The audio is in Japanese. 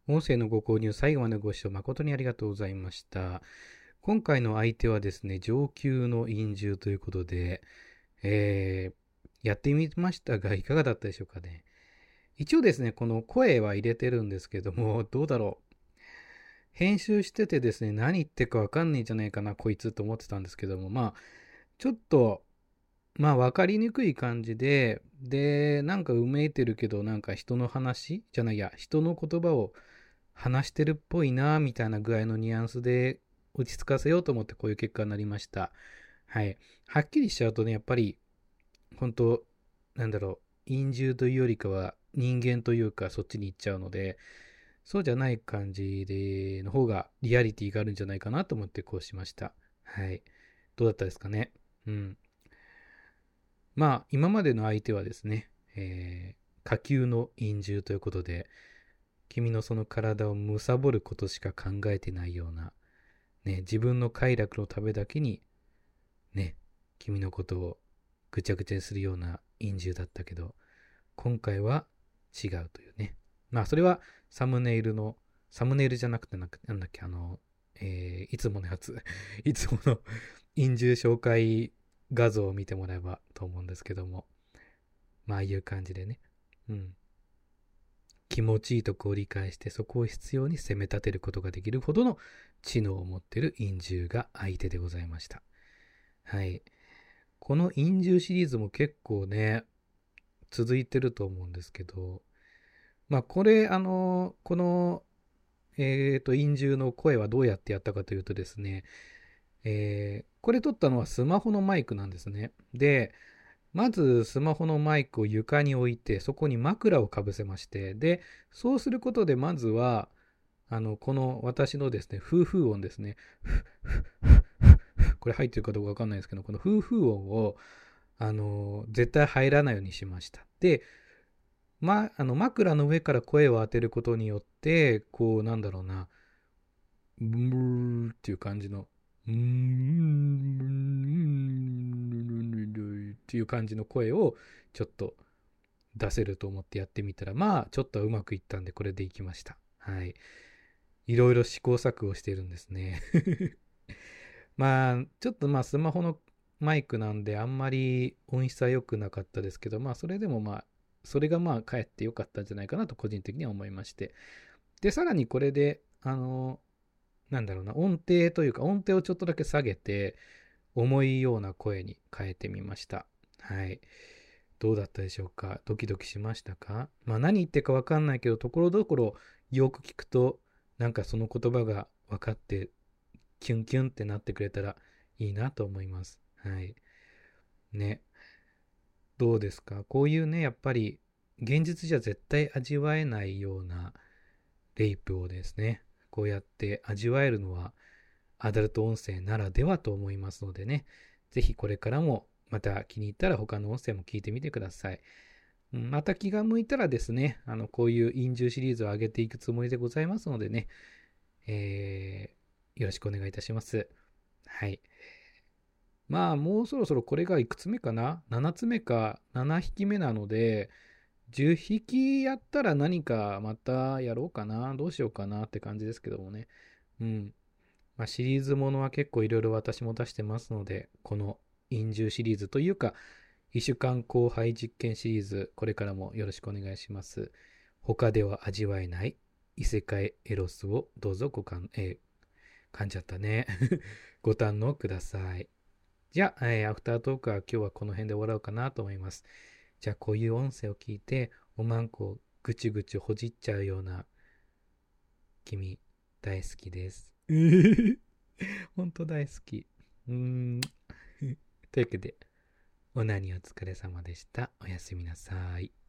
音声のご購入、最後までご視聴誠にありがとうございました。今回の相手はですね、上級の陰獣ということで、やってみましたが、いかがだったでしょうかね。一応ですね、この声は入れてるんですけども、どうだろう。編集しててですね、何言ってるかわかんないんじゃないかな、こいつと思ってたんですけども、ちょっと、わかりにくい感じで、なんかうめいてるけど、なんか人の話じゃないや、人の言葉を話してるっぽいな、みたいな具合のニュアンスで落ち着かせようと思ってこういう結果になりました。はい。はっきりしちゃうとね、やっぱり、本当なんだろう、陰獣というよりかは人間というかそっちに行っちゃうので、そうじゃない感じで、の方がリアリティがあるんじゃないかなと思ってこうしました。はい。どうだったですかね。うん。今までの相手はですね、下級の陰獣ということで、君のその体を貪ることしか考えてないような、ね、自分の快楽のためだけに、ね、君のことをぐちゃぐちゃにするような陰獣だったけど、今回は違うというね。それはサムネイルじゃなくてなんだっけ、いつものやつ、いつもの陰獣紹介画像を見てもらえばと思うんですけども、ああいう感じでね、うん。気持ちいいとこを理解してそこを必要に攻め立てることができるほどの知能を持っている陰獣が相手でございました。はい。この陰獣シリーズも結構ね、続いてると思うんですけど、これ、この、陰獣の声はどうやってやったかというとですね、これ撮ったのはスマホのマイクなんですね。で、まずスマホのマイクを床に置いて、そこに枕をかぶせまして、で、そうすることで、まずは、この私のですね、フーフー音ですね、これ入ってるかどうかわかんないですけど、このフーフー音を、絶対入らないようにしました。で、枕の上から声を当てることによって、こう、なんだろうな、ブーっていう感じの、っていう感じの声をちょっと出せると思ってやってみたら、ちょっとうまくいったんで、これでいきました。はい。いろいろ試行錯誤してるんですね。ちょっとスマホのマイクなんで、あんまり音質は良くなかったですけど、それでもそれがかえって良かったんじゃないかなと個人的には思いまして。で、さらにこれで、なんだろうな、音程というか、音程をちょっとだけ下げて、重いような声に変えてみました。はい。どうだったでしょうか。ドキドキしましたか。何言ってるかわかんないけど、ところどころよく聞くと、なんかその言葉が分かって、キュンキュンってなってくれたらいいなと思います。はい。ね。どうですか。こういうね、やっぱり、現実じゃ絶対味わえないようなレイプをですね、こうやって味わえるのは、アダルト音声ならではと思いますのでね、ぜひこれからもまた気に入ったら他の音声も聞いてみてください。また気が向いたらですね、こういう陰獣シリーズを上げていくつもりでございますのでね、よろしくお願いいたします。はい。もうそろそろこれがいくつ目かな？ 7 つ目か7匹目なので、10匹やったら何かまたやろうかな、どうしようかなって感じですけどもね。うん。シリーズものは結構いろいろ私も出してますので、この陰獣シリーズというか、異種間交配実験シリーズ、これからもよろしくお願いします。他では味わえない異世界エロスをどうぞ噛んじゃったね。ご堪能ください。じゃあ、アフタートークは今日はこの辺で終わろうかなと思います。じゃあ、こういう音声を聞いて、おまんこをぐちぐちほじっちゃうような君、大好きです。本当大好き。というわけで、オナニーお疲れ様でした。おやすみなさい。